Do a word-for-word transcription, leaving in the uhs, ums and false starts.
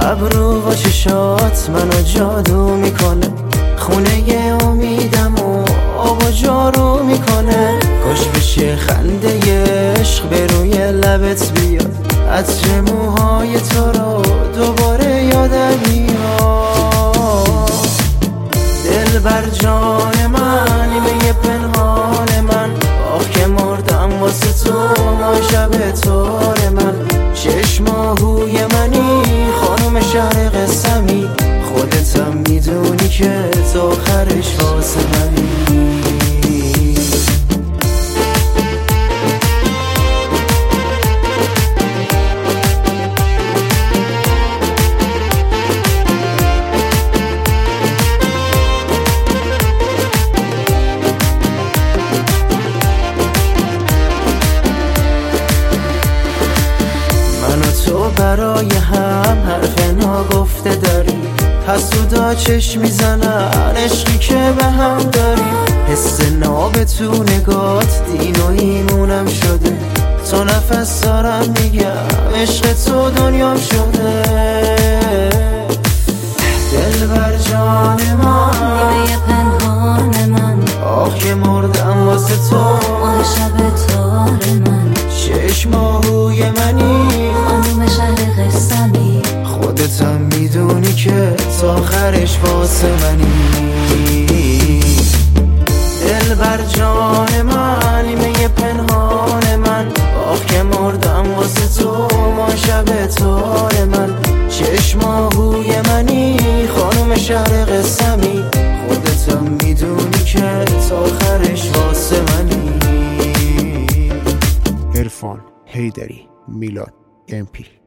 ابرو و چشات منو جادو میکنه، خونه امیدم و آب و جارو میکنه. کاش بشه خنده عشق به روی لبت بیاد، عطر موهای تو رو دوباره یادم میاد. دل بر جان من نیمه پنهان من، آخ که مردم واسه تو ما شب تار من. شش ماهوی منی خانم شهر قسمی، خودتم میدونی که تا آخرش واسه منی. تو برای هم حرف ناگفته داری، حسودا چشم میزنن عشقی که به هم داریم. حس ناب تو نگات دین و ایمونم شده، تو نفس دارم میگم عشق تو دنیام شده. دل بر جان من نیمه پنهان من، آخ که مردم واسه تو آه شب تار من. شش ماهوی منی خانوم شهر قسمی، خودتم میدونی که تا آخرش واسه منی. دل بر جان من نیمه پنهان من، آخ که مردم واسه تو ما شب تار من. شش ماهوی منی خانوم شهر قسمی، خودتم میدونی که تا آخرش واسه منی. عرفان حیدری، میلاد ام پی.